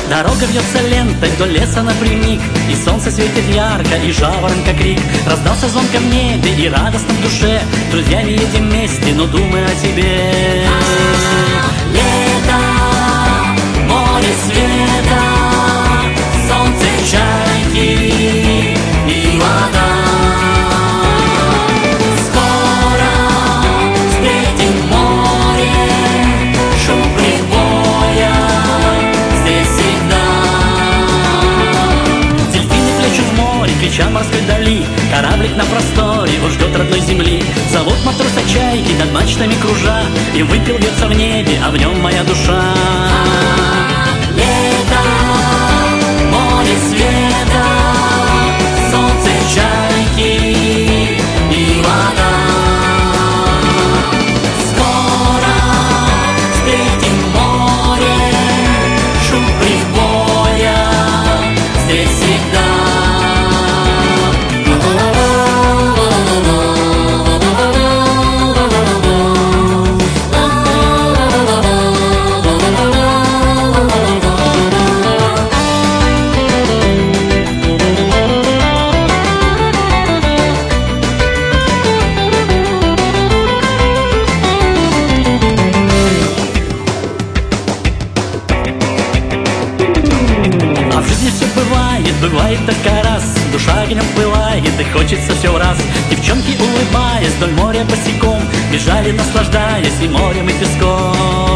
Дорога вьется лентой вдоль леса напрямик, и солнце светит ярко, и жаворонка крик. Раздался звонко в небе и радостно в душе. Друзья, не едем вместе, но думай о тебе. Лето, море света, солнце, чайки и вода. Скоро встретим море, шум прибоя здесь всегда. Дельфины плещут в море, крича морской дали. Кораблик на просторе, он ждет родной земли. Зовут матроса чайки, над мачтами кружа. И выпил вьется в небе, а в нем моя душа. Лето, море света, солнце, чайки и вода. Скоро встретим море, шум прибоя здесь всегда. Бывает только раз, душа огнем пылает, и хочется все в раз. Девчонки, улыбаясь, вдоль моря босиком бежали, наслаждаясь и морем, и песком.